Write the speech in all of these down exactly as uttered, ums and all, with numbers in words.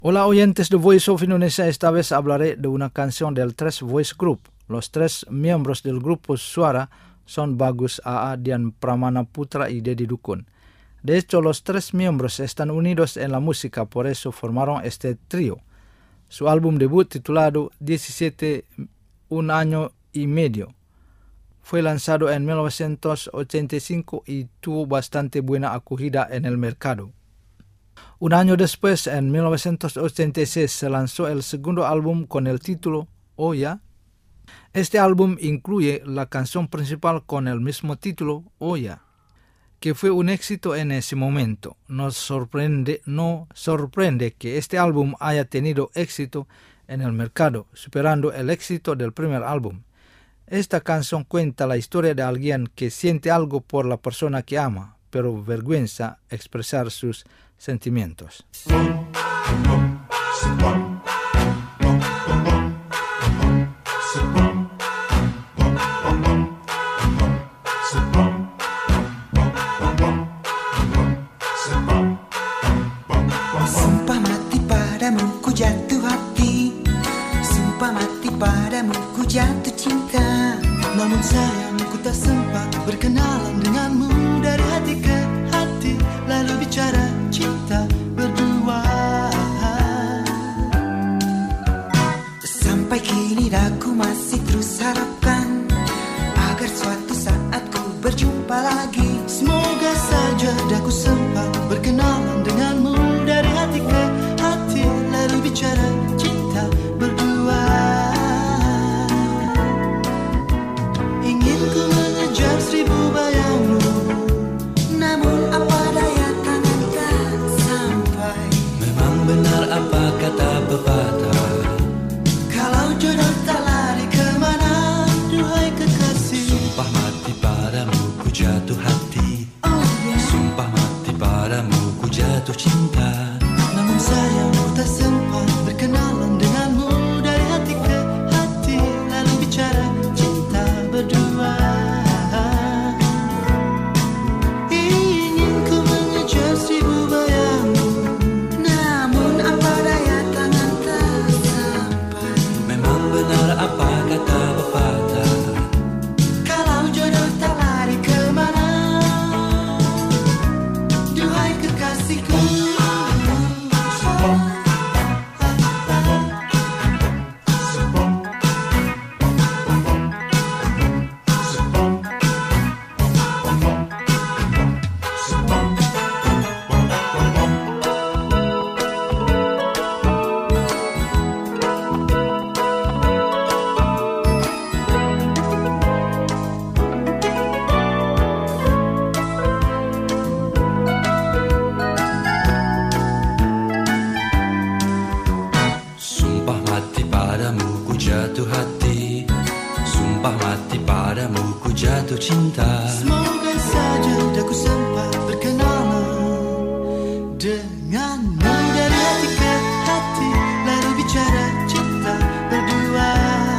Hola oyentes de Voice of Indonesia, esta vez hablaré de una canción del Tres Voice Group. Los tres miembros del grupo Suara son Bagus, A A, Dian Pramana Putra y Deddy Dukun. De hecho, los tres miembros están unidos en la música, por eso formaron este trío. Su álbum debut, titulado diecisiete, un año y medio, fue lanzado en mil novecientos ochenta y cinco y tuvo bastante buena acogida en el mercado. Un año después, en mil novecientos ochenta y seis, se lanzó el segundo álbum con el título Oh Ya. Este álbum incluye la canción principal con el mismo título, Oh Ya, que fue un éxito en ese momento. Nos sorprende, no sorprende que este álbum haya tenido éxito en el mercado, superando el éxito del primer álbum. Esta canción cuenta la historia de alguien que siente algo por la persona que ama, pero vergüenza expresar sus sentimientos. Sumpah mati padamu ku jatuh hati, sumpah mati padamu ku jatuh cinta. Namun sayang ku tak sempat berkenalan denganmu, dari hati ke hati lalu bicara cinta berdua. Sampai kini daku masih terus harapkan agar suatu saat ku berjumpa lagi. Semoga saja daku sempat berkenalan denganmu, dari hati ke hati lalu bicara cinta berdua. Ingin ku mengejar seribu bayangmu, namun apa daya tangan tak sampai. Memang benar apa kata pepatah, Kalau jodoh tak lari kemana, duhai kekasih. sumpah mati padamu ku jatuh hati, Oh ya, sumpah mati padamu ku jatuh cinta. namun sayang ku tak sempat berkenalan denganmu, dari hati ke hati lalu bicara cinta berdua. Ingin ku mengejar seribu bayangmu, namun apa daya tangan tak sampai. Memang benar apa kata pepatah, Kalau jodoh tak lari kemana, duhai kekasihku. sumpah mati padamu ku jatuh hati, sumpah mati padamu ku jatuh cinta. Semoga saja daku sempat berkenalan denganmu, dari hati ke hati lalu bicara cinta berdua.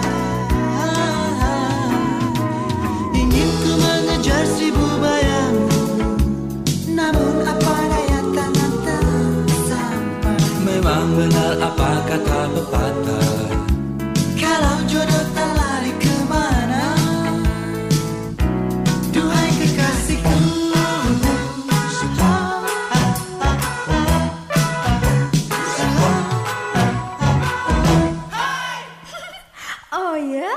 Ingin ku mengejar seribu bayangmu, namun apa daya tangan tak sampai. Memang benar apa kata pepatah, Kalau jodoh tak lari kemana, duhai kekasihku. Oh ya?